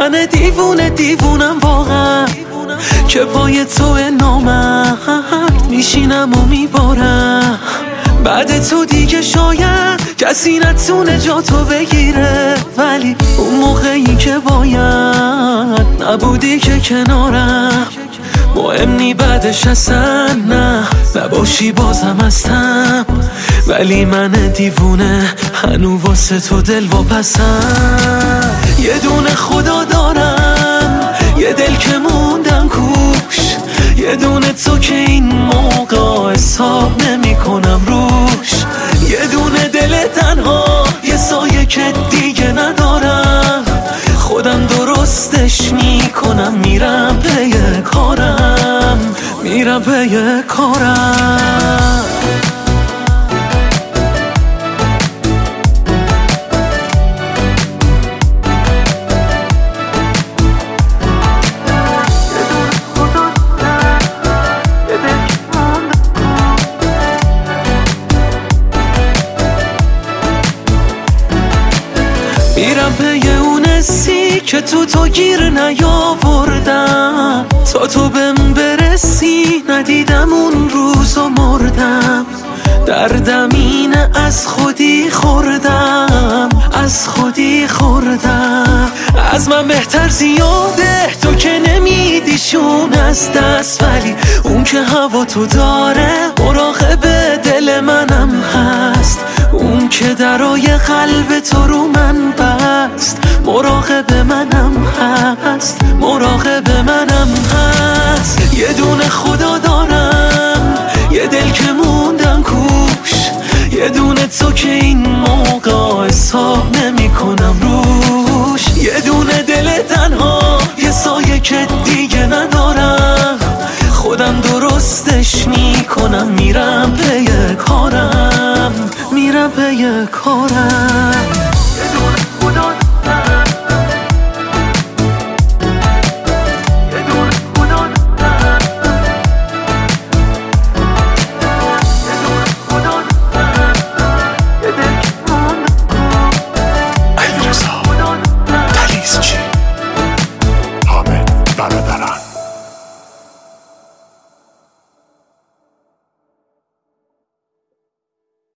من دیوونم واقعا که پای تو نامرد میشینم و میبارم. بعد تو دیگه شاید کسی نتونه جا تو بگیره، ولی اون موقعی که باید نبودی که کنارم. مهم نی بعدش اصلا نباشی بازم هستم، ولی من دیوونه هنو واسه تو دل واپسم. یه دونه خدا دارم، یه دل که موندم کوش، یه دونه تو که این موقع حساب نمی کنم روش. یه دونه دل تنها، یه سایه که دیگه ندارم، خودم درستش می کنم. میرم پی کارم، میرم پی کارم. میرم پی اون حسی که تو گیر نیاوردم، تا تو بهم برسی ندیدم اون روز و مردم. دردم اینه از خودی خوردم، از خودی خوردم. از من بهتر زیاده تو که نمیدیشون از دست، ولی اون که هوا تو داره مراقب دل منم هست. اون که درای قلب تو رو من بست، مراقب منم هست، مراقب منم هست. یه دونه خدا دارم، یه دل که موندم کوش، یه دونه تو که این موقع حساب نمی کنم روش. یه دونه دل تنها، یه سایه که دیگه ندارم، خودم درستش می کنم. میرم پی کارم، میرم پی کارم.